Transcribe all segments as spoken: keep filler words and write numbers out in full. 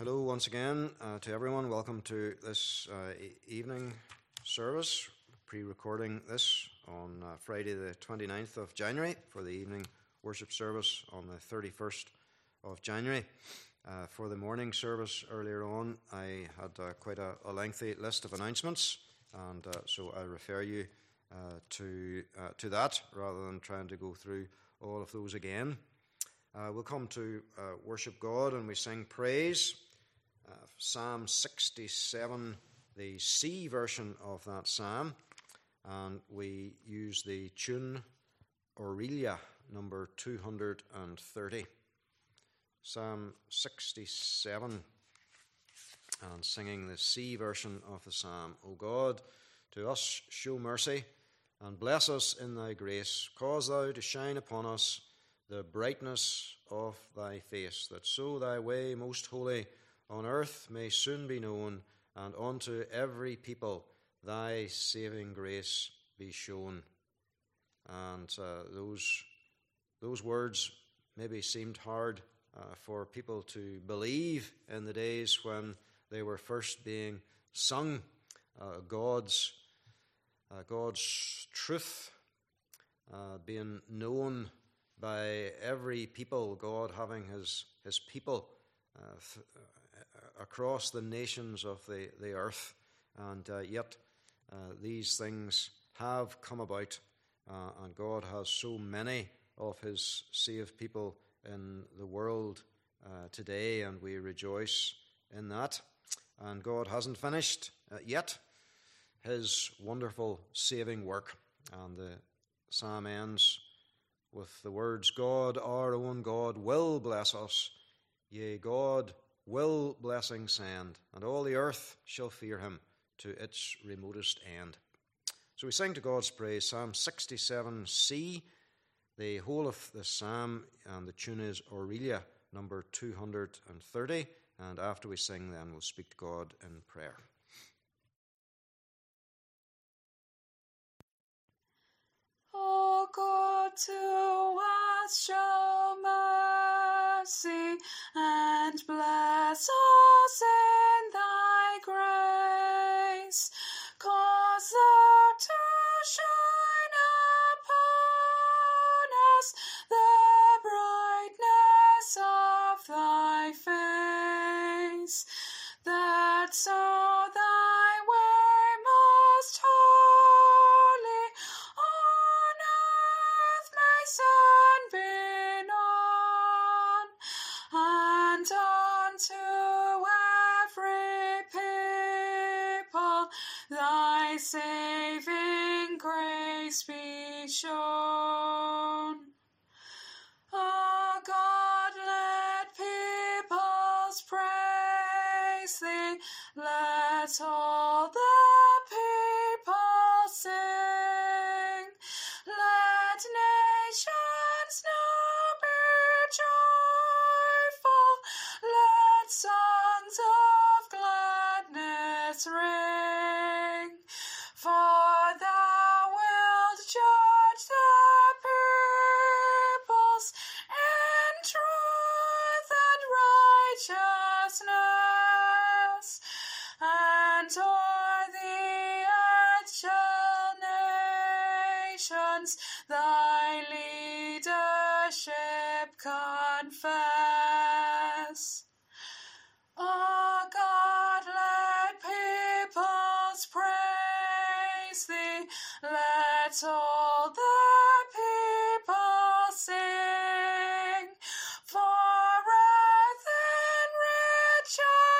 hello once again uh, to everyone. Welcome to this uh, e- evening service, pre-recording this on uh, Friday the twenty-ninth of January for the evening worship service on the thirty-first of January. Uh, for the morning service earlier on, I had uh, quite a, a lengthy list of announcements, and uh, so I refer you uh, to uh, to that rather than trying to go through all of those again. Uh, we'll come to uh, worship God and we sing praise. Uh, Psalm sixty-seven, the C version of that psalm, and we use the tune Aurelia, number two hundred thirty. Psalm sixty-seven, and singing the C version of the psalm. O God, to us show mercy, and bless us in thy grace. Cause thou to shine upon us the brightness of thy face, that so thy way most holy on earth may soon be known, and unto every people thy saving grace be shown. And uh, those those words maybe seemed hard uh, for people to believe in the days when they were first being sung. Uh, God's uh, God's truth uh, being known by every people, God having his, his people uh, th- across the nations of the, the earth. And uh, yet uh, these things have come about, uh, and God has so many of his saved people in the world uh, today, and we rejoice in that. And God hasn't finished uh, yet his wonderful saving work. And the psalm ends with the words, God, our own God, will bless us. Yea, God will blessing send, and all the earth shall fear him to its remotest end. So we sing to God's praise, Psalm sixty-seven C, the whole of the psalm, and the tune is Aurelia, number two hundred thirty. And after we sing, then we'll speak to God in prayer. O God, to us show mercy, and bless us in thy grace. Cause thou to shine upon us the brightness of thy face, that so thy way most holy on earth may soon be known, and unto every people thy saving grace be shown. O God, let peoples praise thee, let all the people sing, let nations now be joyful, let songs of gladness ring, for thou wilt judge the peoples in truth and righteousness, and o'er the earth shall nations thy leadership confess. O God, let peoples praise thee, let all the people sing, for earth in rich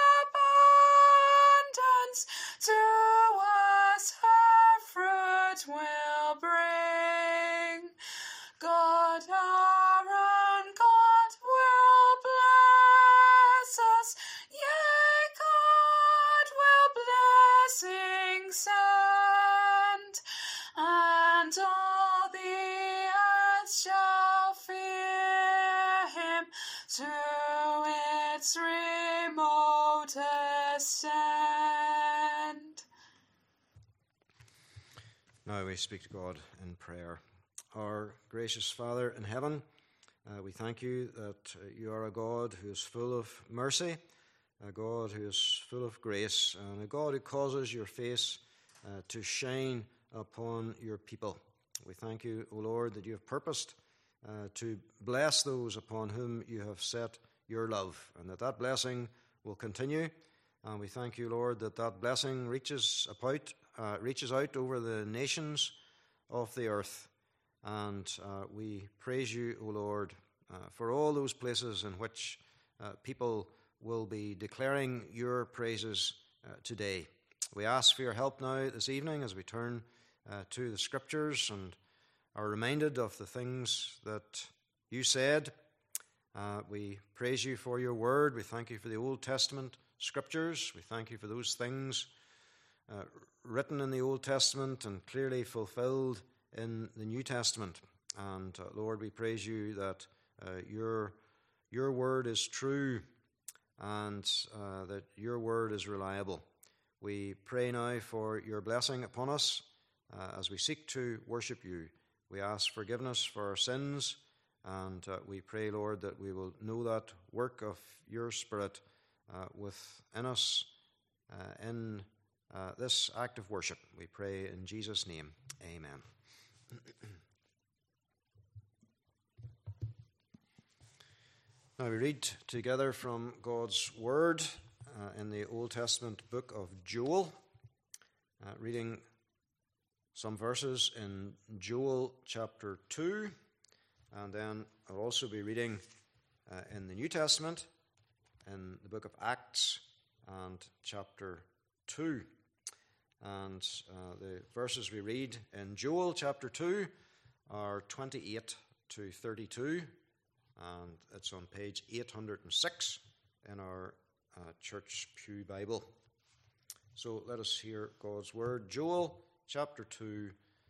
abundance to us her fruit will bring. God, our own God, will bless us, yea, God will blessing send, and all the earth shall fear him to its remotest end. Now we speak to God in prayer. Our gracious Father in heaven, uh, we thank you that uh, you are a God who is full of mercy a God who is full of grace, and a God who causes your face uh, to shine upon your people. We thank you, O Lord, that you have purposed uh, to bless those upon whom you have set your love, and that that blessing will continue. And we thank you, Lord, that that blessing reaches out, uh, reaches out over the nations of the earth. And uh, we praise you, O Lord, uh, for all those places in which uh, people will be declaring your praises uh, today. We ask for your help now this evening as we turn uh, to the Scriptures and are reminded of the things that you said. Uh, we praise you for your word. We thank you for the Old Testament Scriptures. We thank you for those things uh, written in the Old Testament and clearly fulfilled in the New Testament. And uh, Lord, we praise you that uh, your, your word is true and uh, that your word is reliable. We pray now for your blessing upon us uh, as we seek to worship you. We ask forgiveness for our sins, and uh, we pray, Lord, that we will know that work of your Spirit uh, within us uh, in uh, this act of worship. We pray in Jesus' name. Amen. Now we read together from God's Word uh, in the Old Testament book of Joel, uh, reading some verses in Joel chapter two, and then I'll also be reading uh, in the New Testament in the book of Acts and chapter two. And uh, the verses we read in Joel chapter two are twenty-eight to thirty-two, and it's on page eight hundred six in our uh, Church Pew Bible. So let us hear God's word. Joel chapter two,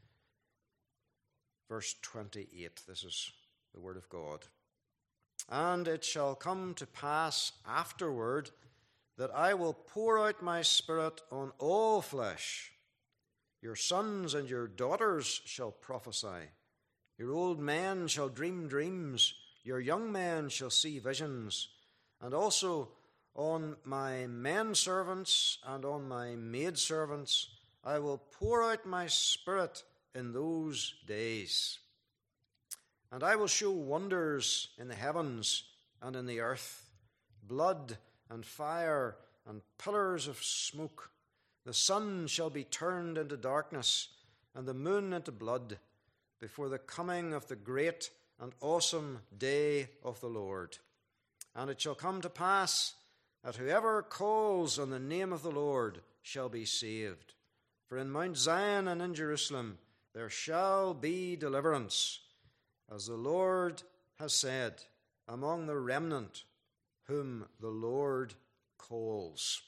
verse twenty-eight. This is the word of God. And it shall come to pass afterward that I will pour out my Spirit on all flesh. Your sons and your daughters shall prophesy. Your old men shall dream dreams. Your young men shall see visions. And also on my men servants and on my maid servants I will pour out my Spirit in those days. And I will show wonders in the heavens and in the earth, blood and fire and pillars of smoke. The sun shall be turned into darkness and the moon into blood before the coming of the great and awesome day of the Lord. And it shall come to pass that whoever calls on the name of the Lord shall be saved. For in Mount Zion and in Jerusalem there shall be deliverance, as the Lord has said, among the remnant whom the Lord calls.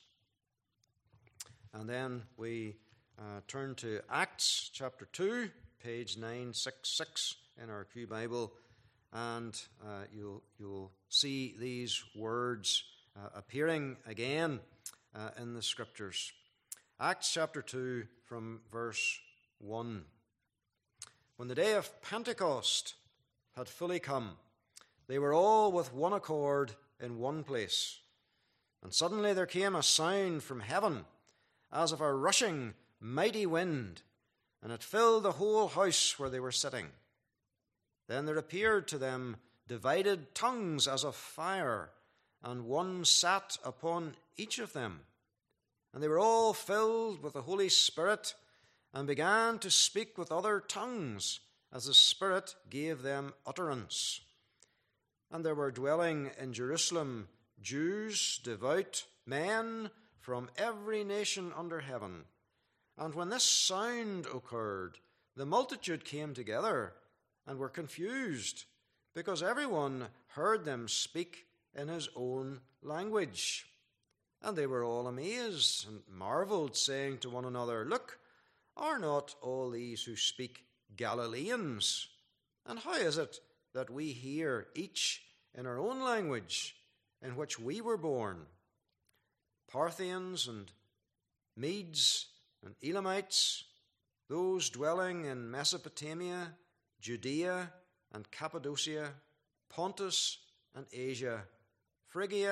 And then we uh, turn to Acts chapter two, page nine sixty-six in our Pew Bible, and uh, you'll, you'll see these words uh, appearing again uh, in the Scriptures. Acts chapter two from verse one. When the day of Pentecost had fully come, they were all with one accord in one place. And suddenly there came a sound from heaven, as of a rushing mighty wind, and it filled the whole house where they were sitting. Then there appeared to them divided tongues as of fire, and one sat upon each of them. And they were all filled with the Holy Spirit, and began to speak with other tongues, as the Spirit gave them utterance. And there were dwelling in Jerusalem Jews, devout men from every nation under heaven. And when this sound occurred, the multitude came together and were confused, because everyone heard them speak in his own language. And they were all amazed and marveled, saying to one another, Look, are not all these who speak Galileans? And how is it that we hear each in our own language in which we were born? Parthians and Medes and Elamites, those dwelling in Mesopotamia, Judea and Cappadocia, Pontus and Asia, Phrygia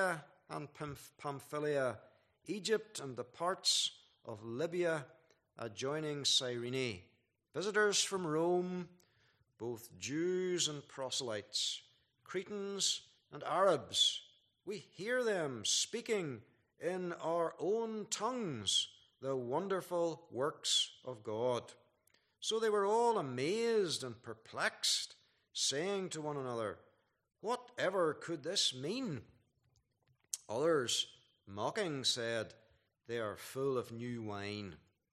and Pamphylia, Egypt and the parts of Libya adjoining Cyrene, visitors from Rome, both Jews and proselytes, Cretans and Arabs. We hear them speaking in our own tongues the wonderful works of God. So they were all amazed and perplexed, saying to one another, Whatever could this mean? Others, mocking, said, They are full of new wine.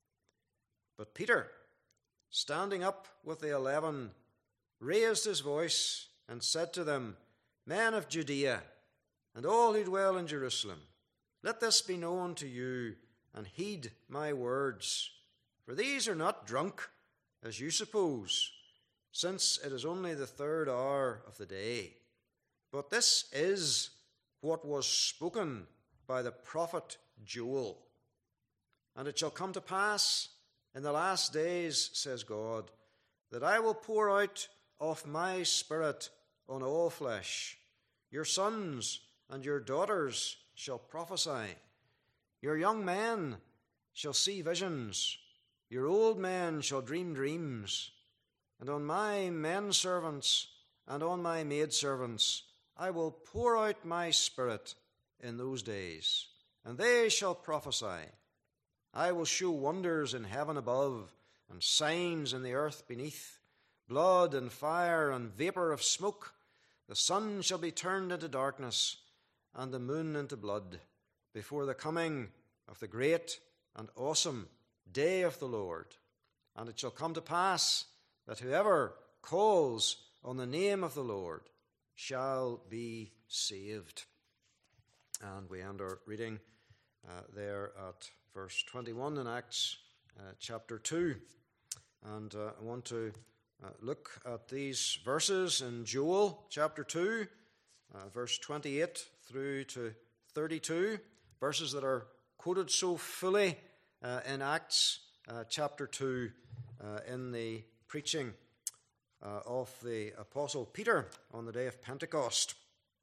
But Peter, standing up with the eleven, raised his voice and said to them, Men of Judea, and all who dwell in Jerusalem, let this be known to you, and heed my words. For these are not drunk, as you suppose, since it is only the third hour of the day. But this is what was spoken by the prophet Joel. And it shall come to pass in the last days, says God, that I will pour out of my Spirit on all flesh. Your sons and your daughters shall prophesy. Your young men shall see visions. Your old men shall dream dreams. And on my men servants and on my maidservants I will pour out my Spirit in those days, and they shall prophesy. I will show wonders in heaven above, and signs in the earth beneath, blood and fire and vapour of smoke. The sun shall be turned into darkness, and the moon into blood, before the coming of the great and awesome day of the Lord. And it shall come to pass that whoever calls on the name of the Lord shall be saved. And we end our reading uh, there at verse twenty-one in Acts uh, chapter two. And uh, I want to uh, look at these verses in Joel chapter two, uh, verse twenty-eight through to thirty-two, verses that are quoted so fully uh, in Acts uh, chapter two uh, in the preaching uh, of the Apostle Peter on the day of Pentecost.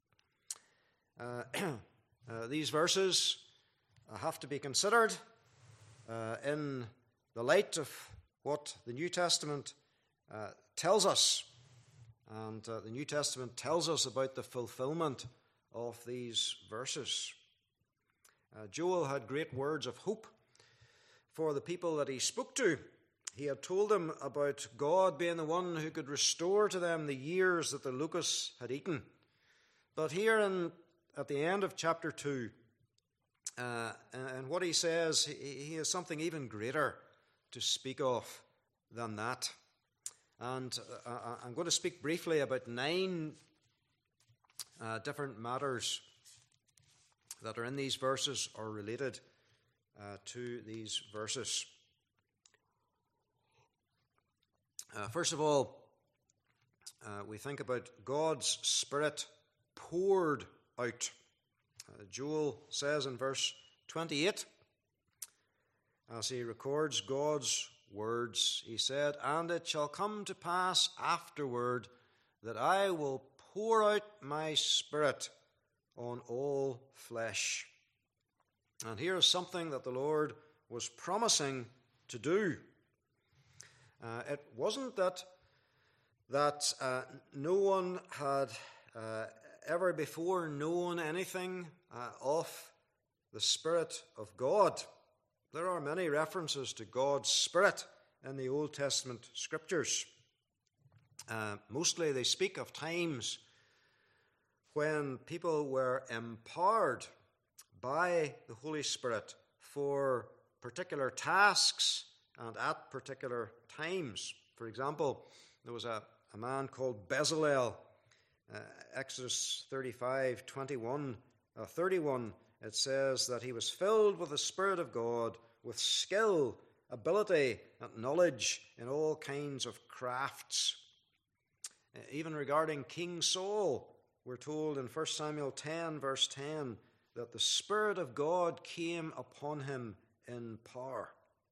Uh, uh, these verses uh, have to be considered uh, in the light of what the New Testament uh, tells us. And uh, the New Testament tells us about the fulfillment of these verses. Uh, Joel had great words of hope for the people that he spoke to. He had told them about God being the one who could restore to them the years that the locusts had eaten. But here in, at the end of chapter two, uh, and what he says, he, he has something even greater to speak of than that. And uh, I'm going to speak briefly about nine uh, different matters that are in these verses or related uh, to these verses. Uh, first of all, uh, we think about God's Spirit poured out. Uh, Joel says in verse twenty-eight, as he records God's words, he said, And it shall come to pass afterward that I will pour out my Spirit on all flesh. And here is something that the Lord was promising to do. Uh, it wasn't that that uh, no one had uh, ever before known anything uh, of the Spirit of God. There are many references to God's Spirit in the Old Testament scriptures. Uh, mostly they speak of times when people were empowered by the Holy Spirit for particular tasks and at particular times. For example, there was a, a man called Bezalel, uh, Exodus thirty-five, twenty-one, uh, thirty-one, it says that he was filled with the Spirit of God, with skill, ability, and knowledge in all kinds of crafts. Uh, even regarding King Saul, we're told in First Samuel ten, verse ten, that the Spirit of God came upon him in power.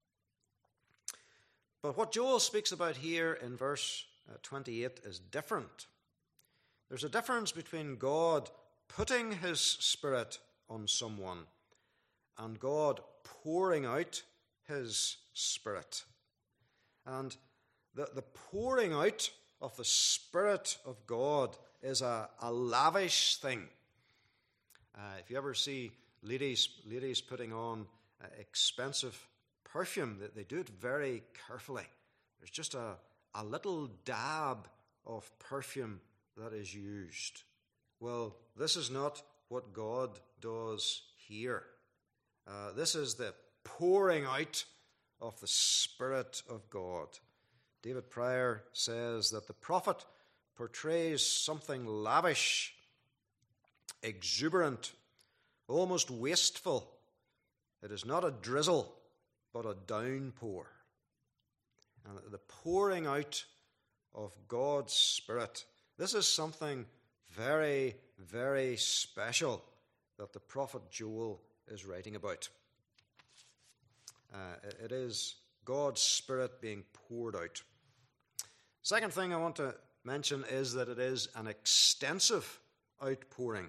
But what Joel speaks about here in verse twenty-eight is different. There's a difference between God putting his Spirit on someone, and God pouring out his Spirit. And the, the pouring out of the Spirit of God is a, a lavish thing. Uh, if you ever see ladies, ladies putting on uh, expensive perfume, they, they do it very carefully. There's just a, a little dab of perfume that is used. Well, this is not what God does here. Uh, this is the pouring out of the Spirit of God. David Pryor says that the prophet portrays something lavish, exuberant, almost wasteful. It is not a drizzle, but a downpour. And the pouring out of God's Spirit, this is something very, very special that the prophet Joel is writing about. Uh, it is God's Spirit being poured out. Second thing I want to mention is that it is an extensive outpouring.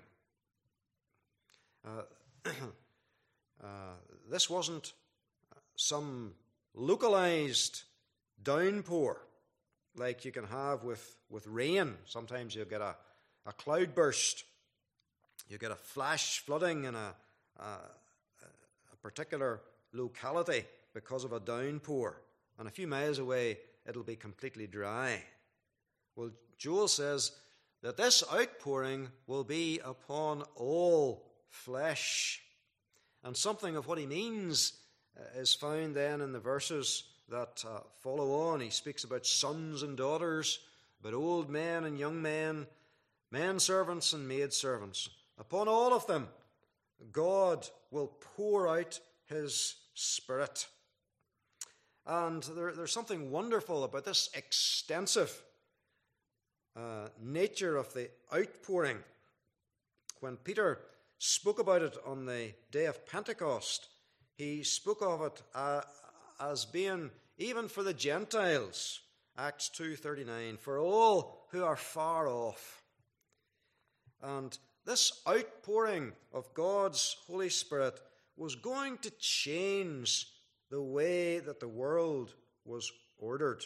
Uh, uh, this wasn't some localized downpour like you can have with, with rain. Sometimes you get a, a cloudburst, you get a flash flooding in a, a, a particular locality because of a downpour, and a few miles away it'll be completely dry. Well, Joel says that this outpouring will be upon all flesh. And something of what he means uh, is found then in the verses that uh, follow on. He speaks about sons and daughters, about old men and young men, men servants and maid servants. Upon all of them, God will pour out his Spirit. And there, there's something wonderful about this extensive uh, nature of the outpouring. When Peter spoke about it on the day of Pentecost, he spoke of it uh, as being even for the Gentiles, Acts two thirty-nine, for all who are far off. And this outpouring of God's Holy Spirit was going to change the way that the world was ordered.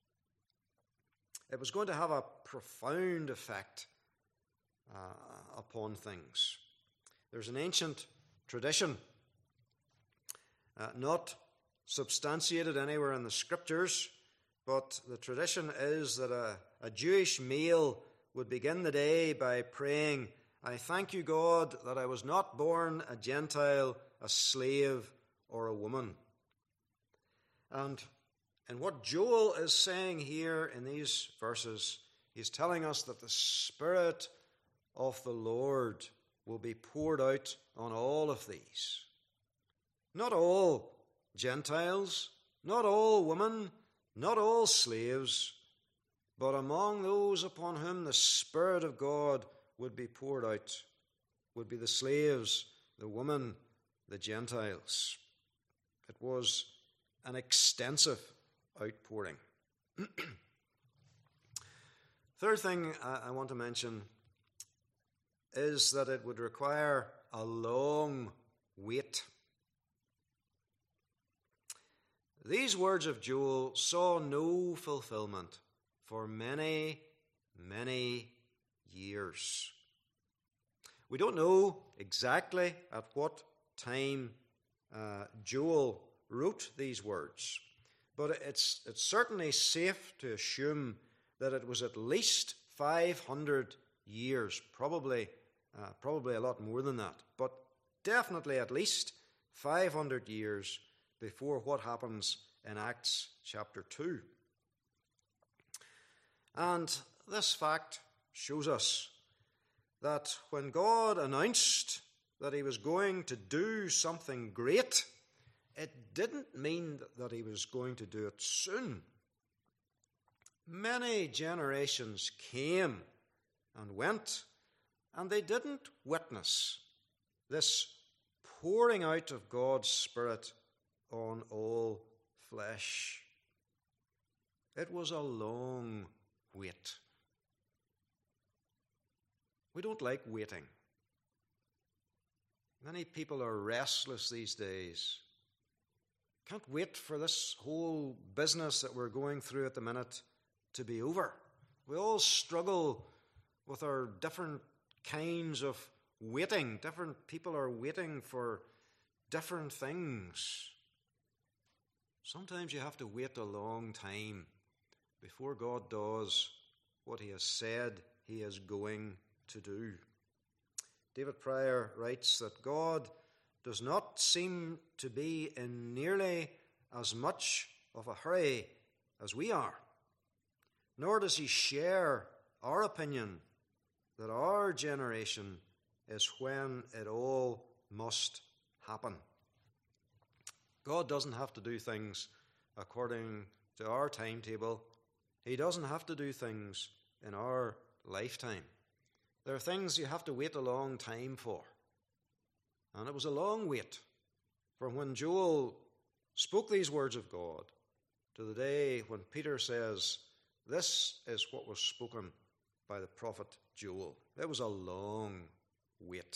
It was going to have a profound effect uh, upon things. There's an ancient tradition, uh, not substantiated anywhere in the Scriptures, but the tradition is that a, a Jewish male would begin the day by praying, "I thank you, God, that I was not born a Gentile, a slave, or a woman." And and what Joel is saying here in these verses, he's telling us that the Spirit of the Lord will be poured out on all of these. Not all Gentiles, not all women, not all slaves, but among those upon whom the Spirit of God would be poured out would be the slaves, the women, the Gentiles. It was an extensive outpouring. Third thing I want to mention is that it would require a long wait. These words of Joel saw no fulfillment for many, many years. We don't know exactly at what time uh, Joel wrote these words, but it's, it's certainly safe to assume that it was at least five hundred years, probably, uh, probably a lot more than that, but definitely at least five hundred years before what happens in Acts chapter two. And this fact shows us that when God announced that he was going to do something great, it didn't mean that he was going to do it soon. Many generations came and went, and they didn't witness this pouring out of God's Spirit on all flesh. It was a long wait. We don't like waiting. Many people are restless these days. Can't wait for this whole business that we're going through at the minute to be over. We all struggle with our different kinds of waiting. Different people are waiting for different things. Sometimes you have to wait a long time before God does what he has said he is going to do. David Pryor writes that God does not seem to be in nearly as much of a hurry as we are, nor does he share our opinion that our generation is when it all must happen. God doesn't have to do things according to our timetable. He doesn't have to do things in our lifetime. There are things you have to wait a long time for. And it was a long wait from when Joel spoke these words of God to the day when Peter says, this is what was spoken by the prophet Joel. It was a long wait.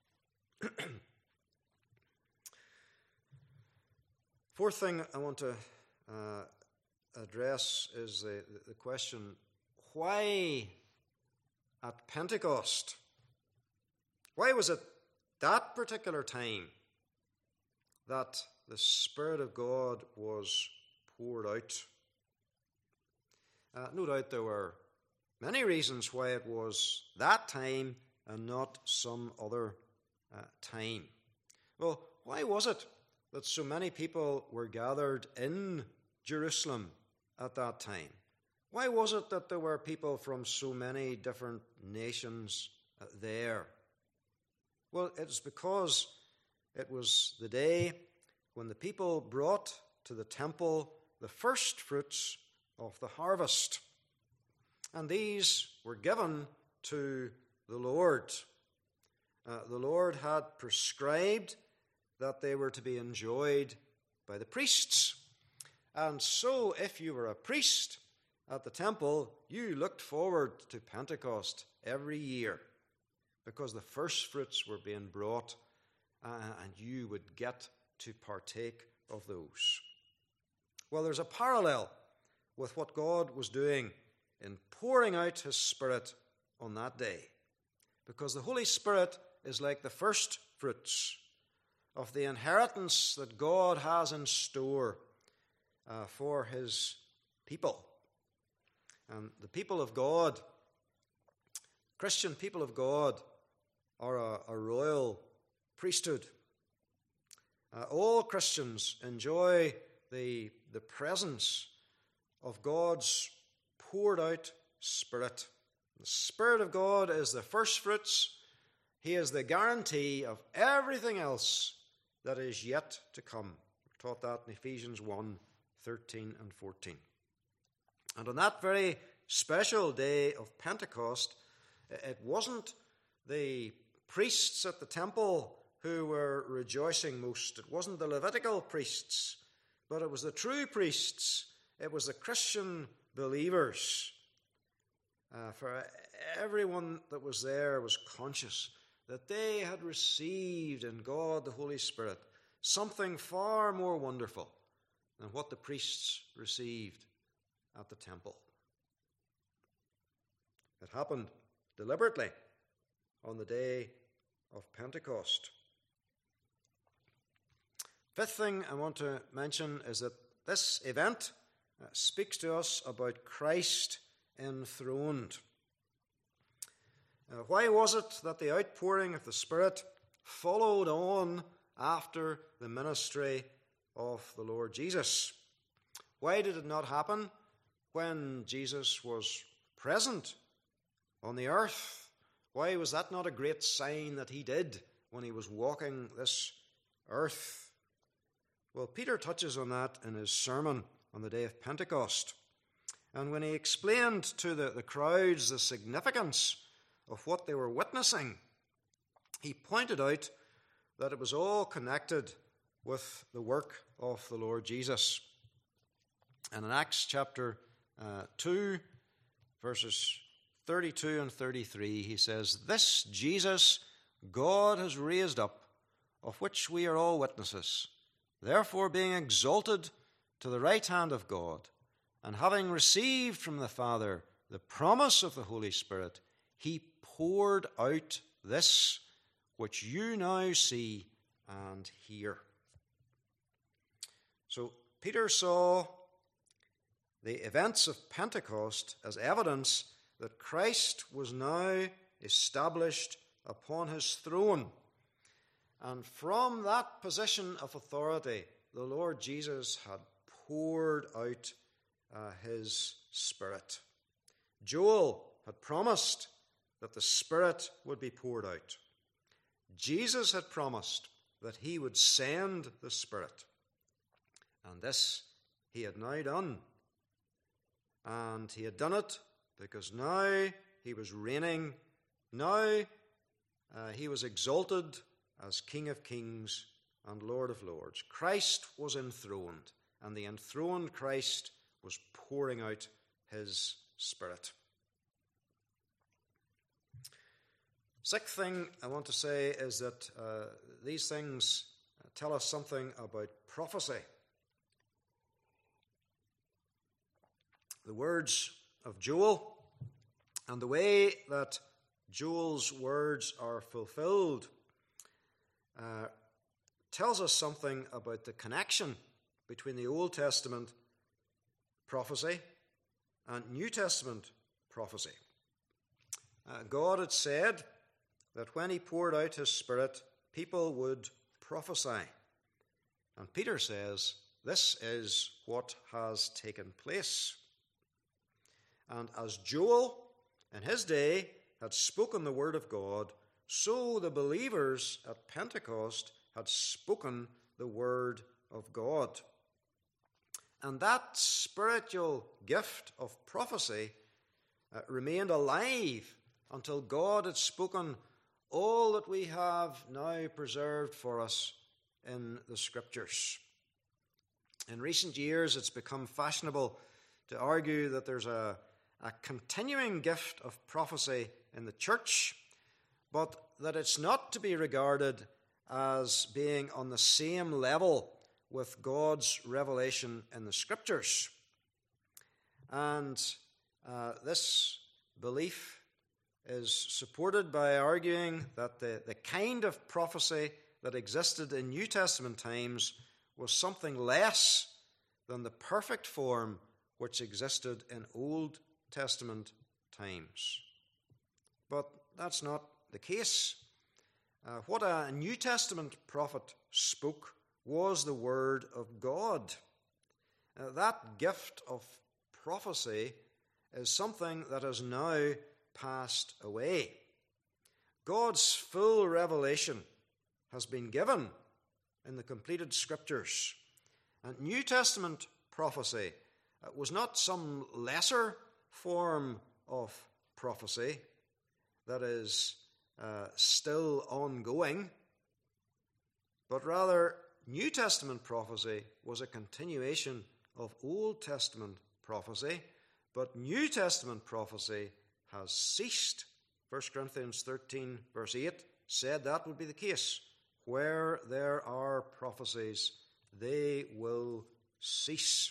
Fourth thing I want to uh, address is the, the question, why at Pentecost? Why was it that particular time that the Spirit of God was poured out? Uh, no doubt there were many reasons why it was that time and not some other uh, time. Well, why was it that so many people were gathered in Jerusalem at that time? Why was it that there were people from so many different nations uh, there? Well, it's because it was the day when the people brought to the temple the first fruits of the harvest. And these were given to the Lord. Uh, the Lord had prescribed that they were to be enjoyed by the priests. And so if you were a priest at the temple, you looked forward to Pentecost every year because the first fruits were being brought uh, and you would get to partake of those. Well, there's a parallel with what God was doing in pouring out his Spirit on that day, because the Holy Spirit is like the first fruits of the inheritance that God has in store uh, for his people. And the people of God, Christian people of God, are a, a royal priesthood. Uh, all Christians enjoy the, the presence of God's poured out Spirit. The Spirit of God is the first fruits. He is the guarantee of everything else that is yet to come. We're taught that in Ephesians one, thirteen and fourteen. And on that very special day of Pentecost, it wasn't the priests at the temple who were rejoicing most. It wasn't the Levitical priests, but it was the true priests. It was the Christian believers. Uh, for everyone that was there was conscious that they had received in God the Holy Spirit something far more wonderful than what the priests received at the temple. It happened deliberately on the day of Pentecost. Fifth thing I want to mention is that this event uh, speaks to us about Christ enthroned. Uh, why was it that the outpouring of the Spirit followed on after the ministry of the Lord Jesus? Why did it not happen when Jesus was present on the earth? Why was that not a great sign that he did when he was walking this earth? Well, Peter touches on that in his sermon on the day of Pentecost. And when he explained to the, the crowds the significance of what they were witnessing, he pointed out that it was all connected with the work of the Lord Jesus. And in Acts chapter uh, two, verses thirty-two and thirty-three, he says, "This Jesus God has raised up, of which we are all witnesses. Therefore, being exalted to the right hand of God, and having received from the Father the promise of the Holy Spirit, he poured out this which you now see and hear. So Peter saw the events of Pentecost as evidence that Christ was now established upon his throne. And from that position of authority, the Lord Jesus had poured out uh, his Spirit. Joel had promised that the Spirit would be poured out. Jesus had promised that he would send the Spirit. And this he had now done. And he had done it because now he was reigning. Now uh, he was exalted as King of Kings and Lord of Lords. Christ was enthroned, and the enthroned Christ was pouring out his Spirit. Sixth thing I want to say is that uh, these things tell us something about prophecy. The words of Joel and the way that Joel's words are fulfilled uh, tells us something about the connection between the Old Testament prophecy and New Testament prophecy. Uh, God had said that when he poured out his Spirit, people would prophesy. And Peter says this is what has taken place. And as Joel in his day had spoken the word of God, so the believers at Pentecost had spoken the word of God. And that spiritual gift of prophecy uh, remained alive until God had spoken all that we have now preserved for us in the Scriptures. In recent years, it's become fashionable to argue that there's a, a continuing gift of prophecy in the church, but that it's not to be regarded as being on the same level with God's revelation in the Scriptures. And uh, this belief is supported by arguing that the, the kind of prophecy that existed in New Testament times was something less than the perfect form which existed in Old Testament times. But that's not the case. Uh, what a New Testament prophet spoke was the word of God. Uh, that gift of prophecy is something that has now passed away. God's full revelation has been given in the completed Scriptures. And New Testament prophecy uh, was not some lesser form of prophecy that is uh, still ongoing, but rather New Testament prophecy was a continuation of Old Testament prophecy, but New Testament prophecy has ceased. First Corinthians thirteen, verse eight, said that would be the case. Where there are prophecies, they will cease.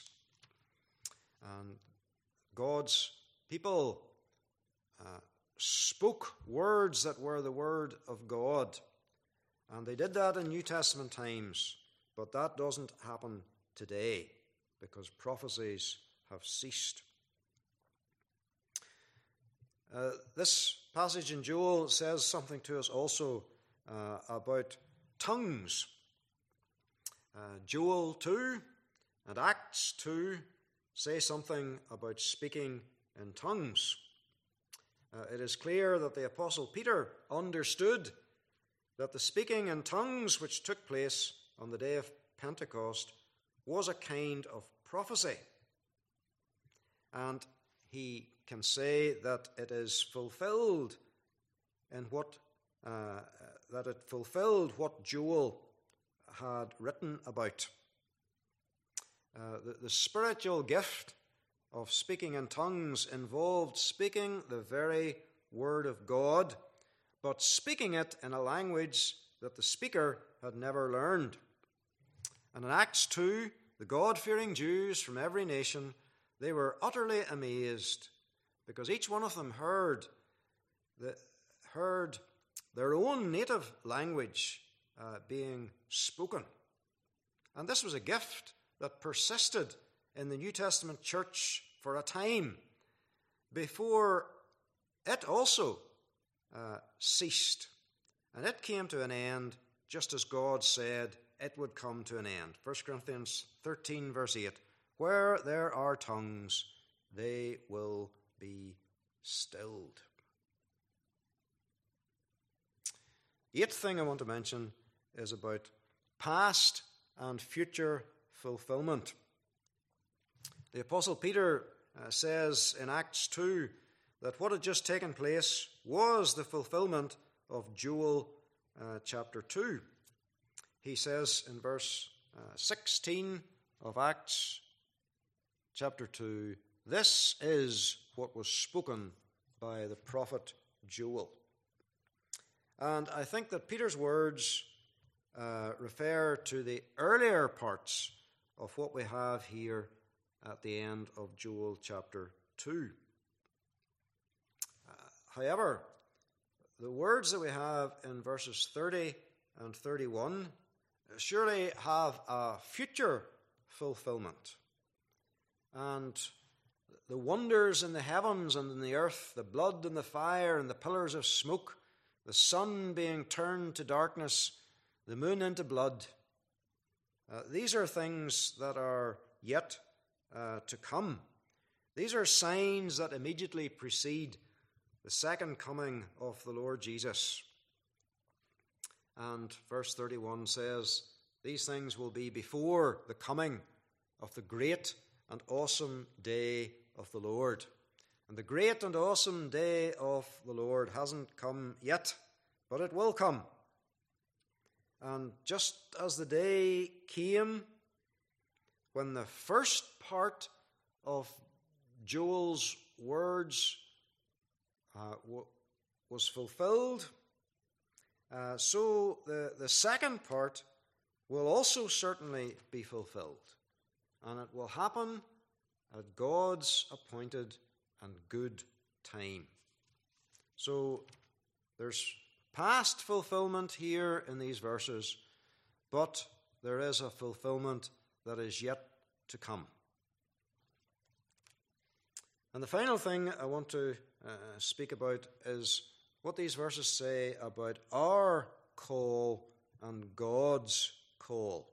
And God's people uh, spoke words that were the word of God. And they did that in New Testament times. But that doesn't happen today because prophecies have ceased. Uh, this passage in Joel says something to us also uh, about tongues. Uh, Joel two and Acts two say something about speaking in tongues. Uh, it is clear that the Apostle Peter understood that the speaking in tongues which took place on the day of Pentecost was a kind of prophecy. And he can say that it is fulfilled in what uh, that it fulfilled what Joel had written about. Uh, the, the spiritual gift of speaking in tongues involved speaking the very word of God, but speaking it in a language that the speaker had never learned. And in Acts two, the God-fearing Jews from every nation, they were utterly amazed because each one of them heard, the, heard their own native language uh, being spoken. And this was a gift that persisted in the New Testament church for a time before it also uh, ceased. And it came to an end just as God said it would come to an end. First Corinthians thirteen, verse eight. Where there are tongues, they will be stilled. Eighth thing I want to mention is about past and future fulfillment. The Apostle Peter uh, says in Acts two that what had just taken place was the fulfillment of Joel uh, chapter two. He says in verse uh, sixteen of Acts chapter two, this is what was spoken by the prophet Joel. And I think that Peter's words uh, refer to the earlier parts of what we have here at the end of Joel chapter two. Uh, however, the words that we have in verses thirty and thirty-one surely have a future fulfillment. And the wonders in the heavens and in the earth, the blood and the fire and the pillars of smoke, the sun being turned to darkness, the moon into blood, uh, these are things that are yet uh, to come. These are signs that immediately precede the second coming of the Lord Jesus. And verse thirty-one says, these things will be before the coming of the great and awesome day of the Lord. And the great and awesome day of the Lord hasn't come yet, but it will come. And just as the day came when the first part of Joel's words uh, w- was fulfilled, uh, so the, the second part will also certainly be fulfilled. And it will happen at God's appointed and good time. So there's past fulfillment here in these verses, but there is a fulfillment that is yet to come. And the final thing I want to uh, speak about is what these verses say about our call and God's call.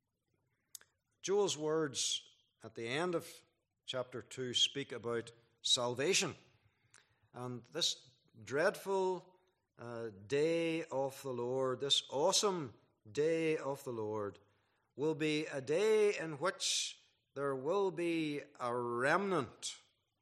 Joel's words at the end of chapter two speak about salvation. And this dreadful uh, day of the Lord, this awesome day of the Lord, will be a day in which there will be a remnant,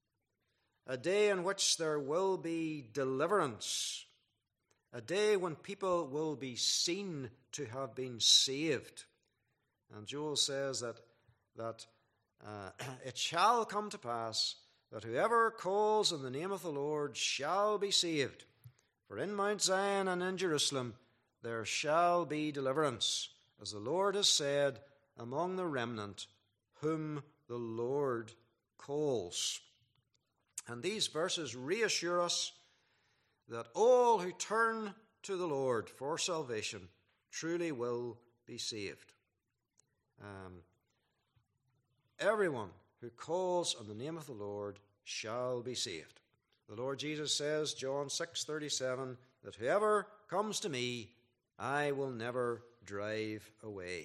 a day in which there will be deliverance, a day when people will be seen to have been saved. And Joel says that, that uh, it shall come to pass that whoever calls on the name of the Lord shall be saved. For in Mount Zion and in Jerusalem there shall be deliverance, as the Lord has said, among the remnant whom the Lord calls. And these verses reassure us that all who turn to the Lord for salvation truly will be saved. Um, everyone who calls on the name of the Lord shall be saved. The Lord Jesus says, John six thirty-seven, that whoever comes to me, I will never drive away.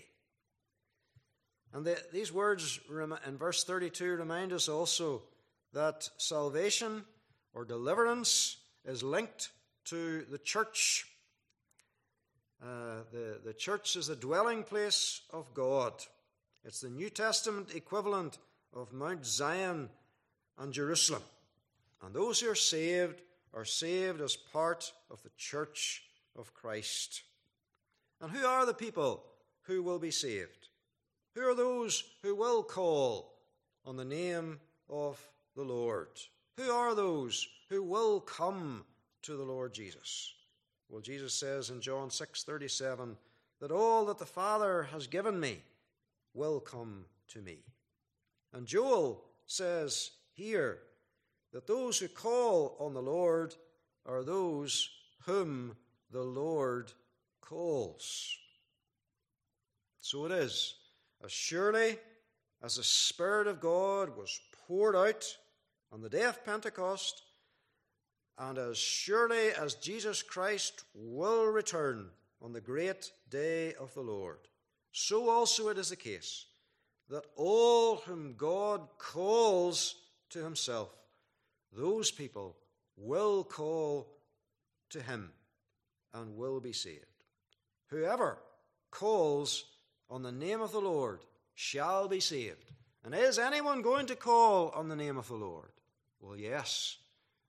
And the, these words in verse thirty-two remind us also that salvation or deliverance is linked to the church. Uh, the, the church is the dwelling place of God. It's the New Testament equivalent of Mount Zion and Jerusalem. And those who are saved are saved as part of the church of Christ. And who are the people who will be saved? Who are those who will call on the name of the Lord? Who are those who will come to the Lord Jesus? Well, Jesus says in John six thirty-seven that all that the Father has given me will come to me. And Joel says here that those who call on the Lord are those whom the Lord calls. So it is, as surely as the Spirit of God was poured out on the day of Pentecost, and as surely as Jesus Christ will return on the great day of the Lord, so also it is the case that all whom God calls to himself, those people will call to him and will be saved. Whoever calls on the name of the Lord shall be saved. And is anyone going to call on the name of the Lord? Well, yes.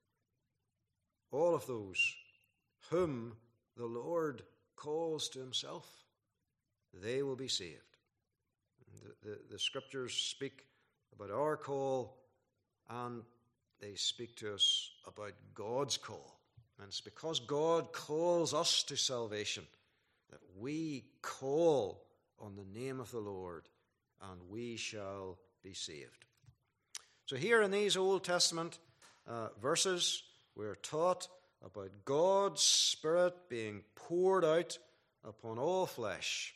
All of those whom the Lord calls to himself, they will be saved. The, the, the scriptures speak about our call, and they speak to us about God's call. And it's because God calls us to salvation that we call on the name of the Lord, and we shall be saved. So here in these Old Testament uh, verses, we're taught about God's Spirit being poured out upon all flesh.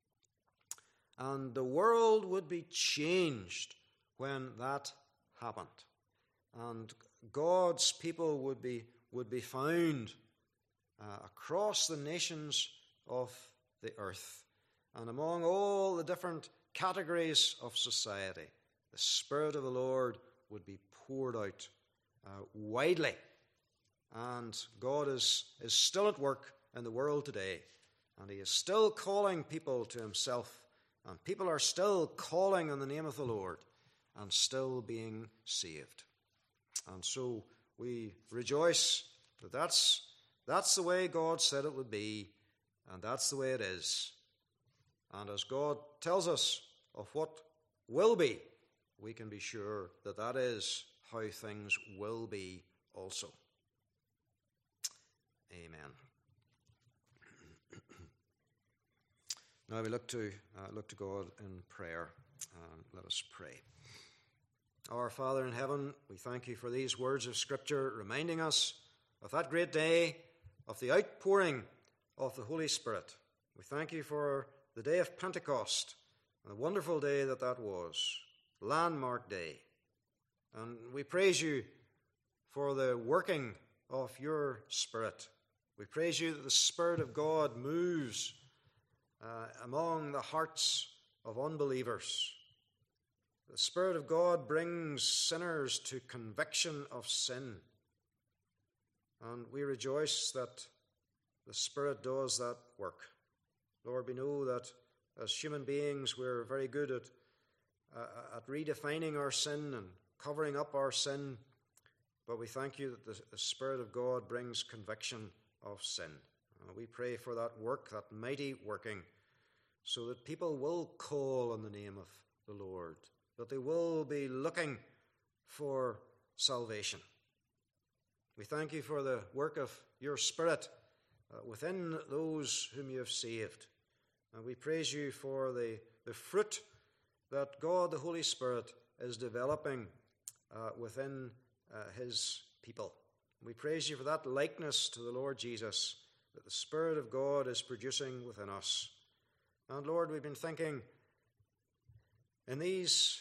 And the world would be changed when that happened. And God's people would be, would be found uh, across the nations of the earth. And among all the different categories of society, the Spirit of the Lord would be poured out uh, widely. And God is, is still at work in the world today. And he is still calling people to himself. And people are still calling on the name of the Lord and still being saved. And so we rejoice that that's, that's the way God said it would be, and that's the way it is. And as God tells us of what will be, we can be sure that that is how things will be also. Amen. Now we look to uh, look to God in prayer. Uh, let us pray. Our Father in heaven, we thank you for these words of Scripture reminding us of that great day of the outpouring of the Holy Spirit. We thank you for the day of Pentecost, and the wonderful day that that was, landmark day. And we praise you for the working of your Spirit. We praise you that the Spirit of God moves uh, among the hearts of unbelievers. The Spirit of God brings sinners to conviction of sin. And we rejoice that the Spirit does that work. Lord, we know that as human beings we're very good at, uh, at redefining our sin and covering up our sin, but we thank you that the, the Spirit of God brings conviction of sin. Uh, we pray for that work, that mighty working, so that people will call on the name of the Lord, that they will be looking for salvation. We thank you for the work of your Spirit uh, within those whom you have saved. And we praise you for the, the fruit that God, the Holy Spirit, is developing uh, within uh, his people. We praise you for that likeness to the Lord Jesus that the Spirit of God is producing within us. And Lord, we've been thinking in these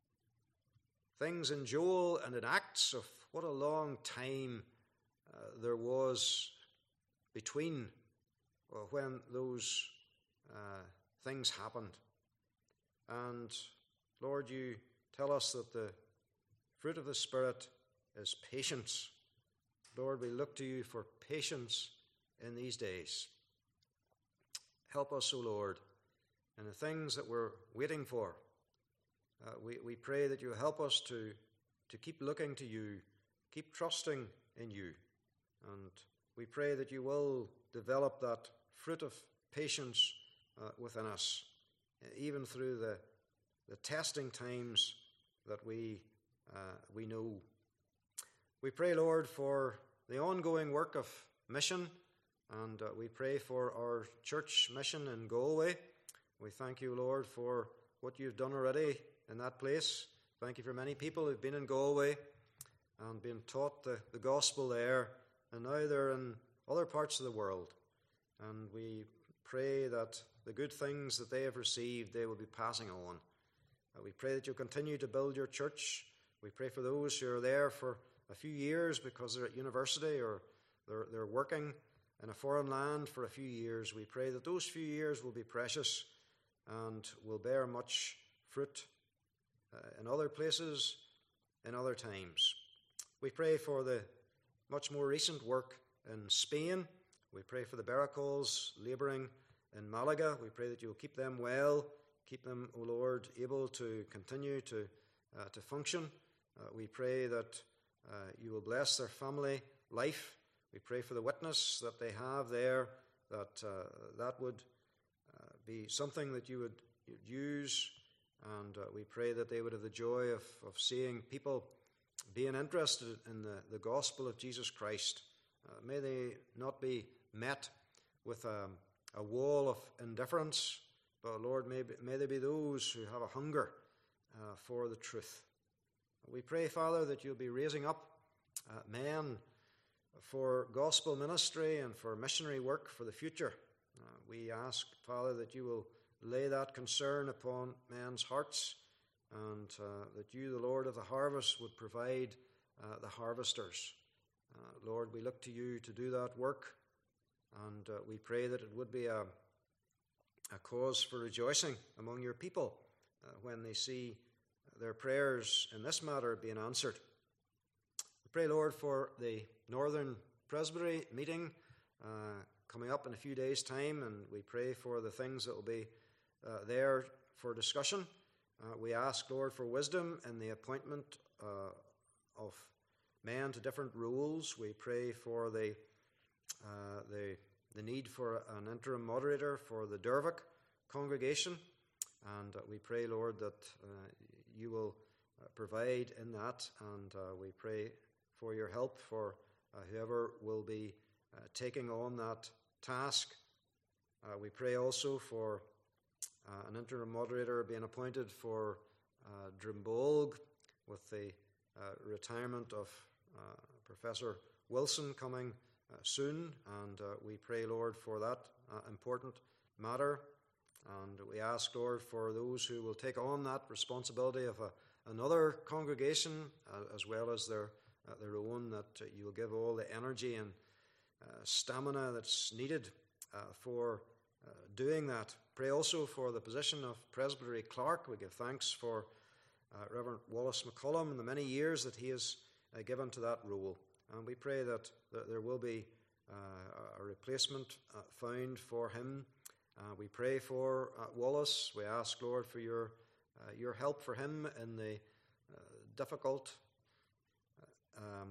things in Joel and in Acts of what a long time uh, there was between uh, when those uh, things happened. And Lord, you tell us that the fruit of the Spirit is patience. Lord, we look to you for patience in these days. Help us, O Lord, in the things that we're waiting for. Uh, we, we pray that you help us to, to keep looking to you, keep trusting in you. And we pray that you will develop that fruit of patience uh, within us, even through the, the testing times that we, uh, we know. We pray, Lord, for the ongoing work of mission And uh, we pray for our church mission in Galway. We thank you, Lord, for what you've done already in that place. Thank you for many people who've been in Galway and been taught the, the gospel there, and now they're in other parts of the world. And we pray that the good things that they have received, they will be passing on. Uh, we pray that you'll continue to build your church. We pray for those who are there for a few years because they're at university or they're, they're working in a foreign land for a few years. We pray that those few years will be precious and will bear much fruit uh, in other places, in other times. We pray for the much more recent work in Spain. We pray for the Beracals labouring in Malaga. We pray that you will keep them well, keep them, O Lord, able to continue to, uh, to function. Uh, we pray that uh, you will bless their family life. We pray for the witness that they have there, that uh, that would uh, be something that you would you'd use, and uh, we pray that they would have the joy of, of seeing people being interested in the, the gospel of Jesus Christ. Uh, may they not be met with a, a wall of indifference, but Lord, may, may there be those who have a hunger uh, for the truth. We pray, Father, that you'll be raising up uh, men for gospel ministry and for missionary work for the future. Uh, we ask, Father, that you will lay that concern upon men's hearts, and uh, that you, the Lord of the harvest, would provide uh, the harvesters. Uh, Lord, we look to you to do that work, and uh, we pray that it would be a, a cause for rejoicing among your people uh, when they see their prayers in this matter being answered. We pray, Lord, for the Northern Presbytery meeting uh, coming up in a few days' time, and we pray for the things that will be uh, there for discussion. Uh, we ask, Lord, for wisdom in the appointment uh, of men to different roles. We pray for the, uh, the, the need for an interim moderator for the Dervic congregation, and uh, we pray, Lord, that uh, you will uh, provide in that, and uh, we pray for your help for uh, whoever will be uh, taking on that task. Uh, we pray also for uh, an interim moderator being appointed for uh, Drumbolg, with the uh, retirement of uh, Professor Wilson coming uh, soon, and uh, we pray, Lord, for that uh, important matter. And we ask, Lord, for those who will take on that responsibility of a, another congregation, uh, as well as their uh, their own, that uh, you will give all the energy and uh, stamina that's needed uh, for uh, doing that. Pray also for the position of Presbytery Clerk. We give thanks for uh, Reverend Wallace McCullum and the many years that he has uh, given to that role. And we pray that, that there will be uh, a replacement uh, found for him. Uh, we pray for uh, Wallace. We ask, Lord, for your uh, your help for him in the uh, difficult uh, um,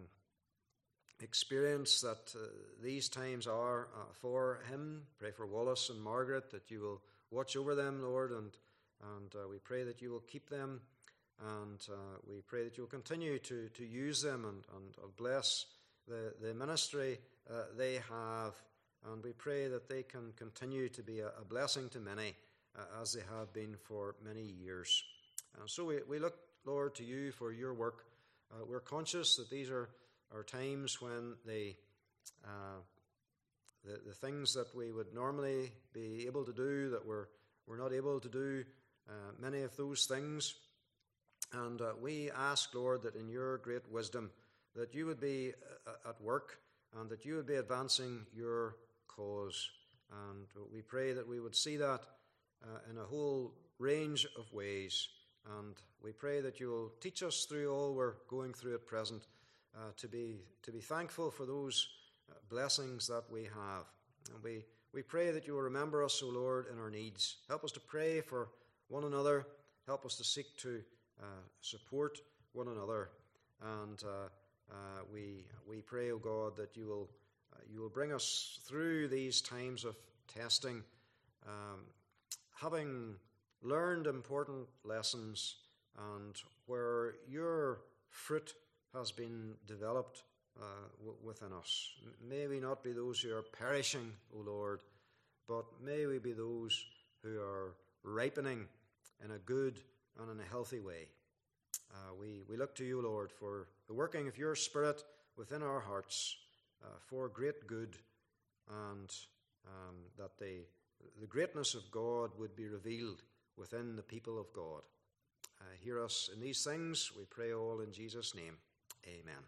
experience that uh, these times are uh, for him. Pray for Wallace and Margaret, that you will watch over them, Lord, and and uh, we pray that you will keep them, and uh, we pray that you will continue to to use them and and uh, bless the the ministry uh, they have. And we pray that they can continue to be a, a blessing to many, uh, as they have been for many years. And so we, we look, Lord, to you for your work. Uh, we're conscious that these are, are times when the, uh, the the things that we would normally be able to do, that we're, we're not able to do uh, many of those things. And uh, we ask, Lord, that in your great wisdom, that you would be uh, at work, and that you would be advancing your cause. And we pray that we would see that uh, in a whole range of ways. And we pray that you will teach us through all we're going through at present uh, to be to be thankful for those uh, blessings that we have. And we, we pray that you will remember us, O Lord, in our needs. Help us to pray for one another. Help us to seek to uh, support one another. And uh, Uh, we we pray, O God, that you will uh, you will bring us through these times of testing, um, having learned important lessons, and where your fruit has been developed uh, w- within us. May we not be those who are perishing, O Lord, but may we be those who are ripening in a good and in a healthy way. Uh, we, we look to you, Lord, for the working of your Spirit within our hearts uh, for great good, and um, that the, the greatness of God would be revealed within the people of God. Uh, hear us in these things, we pray all in Jesus' name. Amen.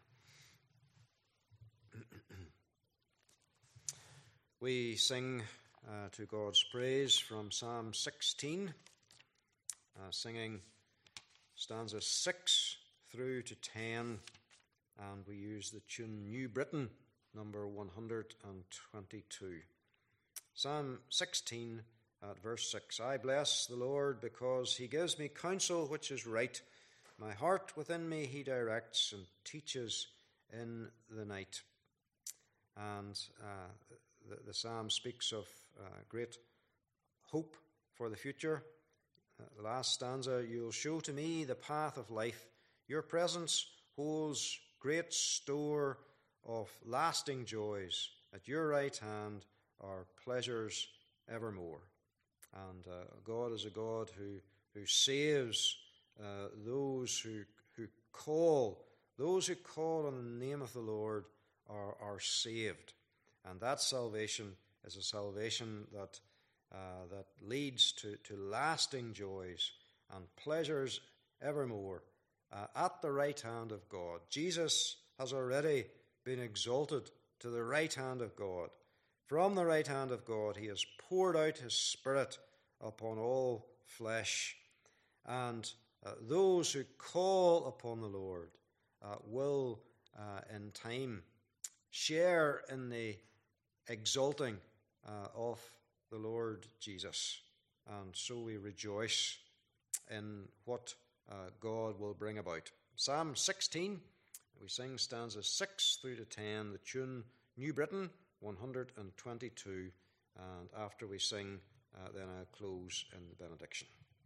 We sing uh, to God's praise from Psalm sixteen, uh, singing stanzas six through to ten, and we use the tune New Britain, number one hundred twenty-two. Psalm sixteen at verse six. I bless the Lord because he gives me counsel which is right. My heart within me he directs and teaches in the night. And uh, the, the psalm speaks of uh, great hope for the future. Uh, last stanza, you'll show to me the path of life. Your presence holds great store of lasting joys. At your right hand are pleasures evermore. And uh, God is a God who, who saves uh, those who, who call. Those who call on the name of the Lord are, are saved. And that salvation is a salvation that uh, that leads to, to lasting joys and pleasures evermore uh, at the right hand of God. Jesus has already been exalted to the right hand of God. From the right hand of God he has poured out his Spirit upon all flesh. And uh, those who call upon the Lord uh, will uh, in time share in the exalting uh, of the Lord Jesus. And so we rejoice in what uh, God will bring about. Psalm sixteen, we sing stanzas six through to ten, the tune New Britain, one hundred twenty-two. And after we sing, uh, then I'll close in the benediction.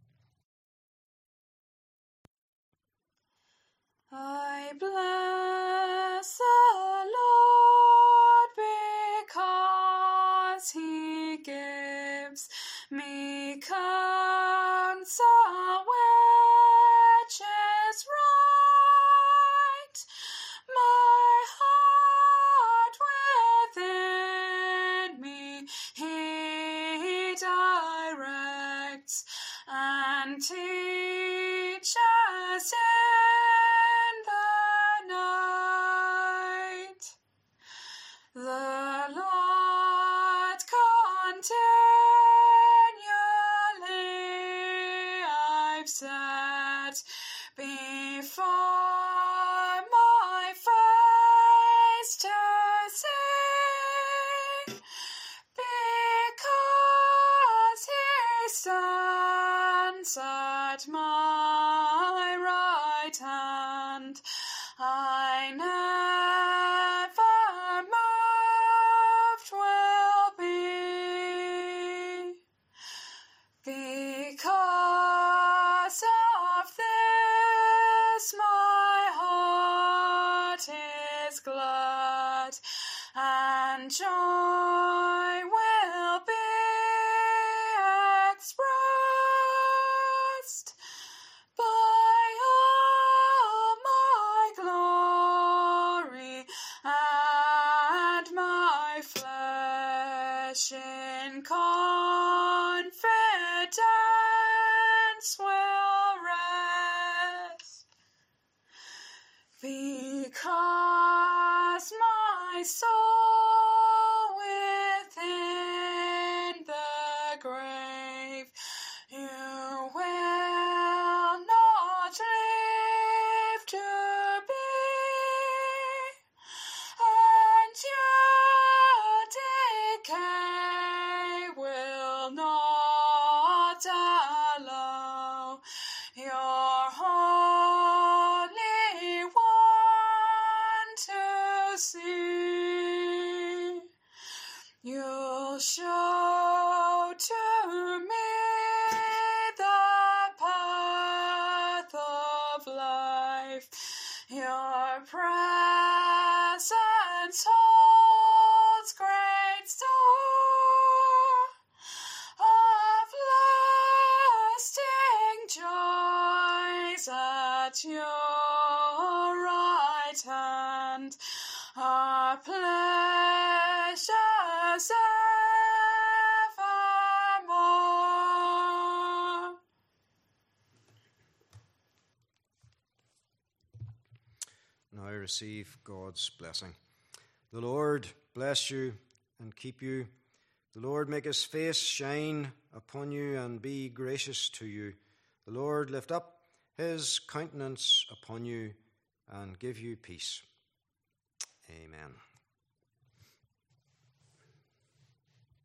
I bless the Lord because he gives me counsel which is right. My heart within me he directs and teaches in the night. The Lord continually I've set before my face to see, because he stands at my right hand. I never moved will be. Because of this my heart is glad, and joy will be expressed by all my glory and my flesh in confidence will rest. Because my soul within the grave you will not leave to be, and your decay will not allow your Holy One to see. You'll show to me at your right hand are pleasures evermore. Now receive God's blessing. The Lord bless you and keep you. The Lord make his face shine upon you and be gracious to you. The Lord lift up his countenance upon you and give you peace. Amen.